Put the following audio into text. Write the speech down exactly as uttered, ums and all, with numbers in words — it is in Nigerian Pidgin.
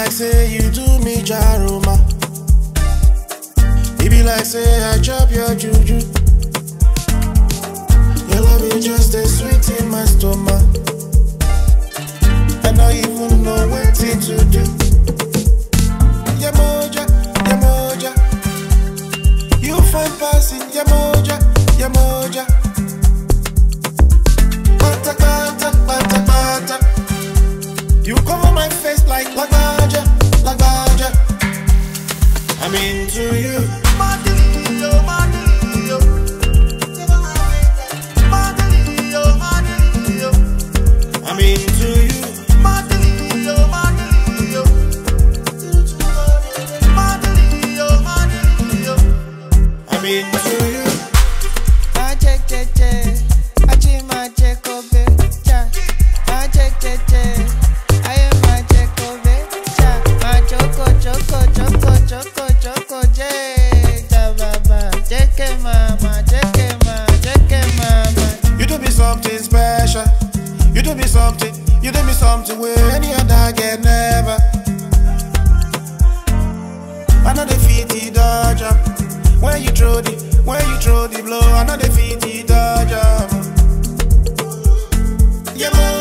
like say you do me jaruma. It be like say I chop your juju. Your love is just a sweet in my stomach. I don't even know what to do. Yamoja, Yamoja, you find passing Yamoja, Yamoja. Bata, bata, bata, bata. You cover my face like Lagaja, Lagaja. I'm into you. Madilio, Madilio. Madilio, Madilio. I'm into you. Madilio, Madilio. Madilio, Madilio. I'm into you. Check, check, check. Achima check obe, cha. Check, check, check. I am my check obe, cha. Ma choco, choco, choco, choco, choco, check. Da baba, check it, mama, check it, ma, check it, mama. You do me something special. You do me something. You do me something where any other get never. I know the feet the dodger. When you throw the, when you throw the blow, I know the feet the dodger. Yeah,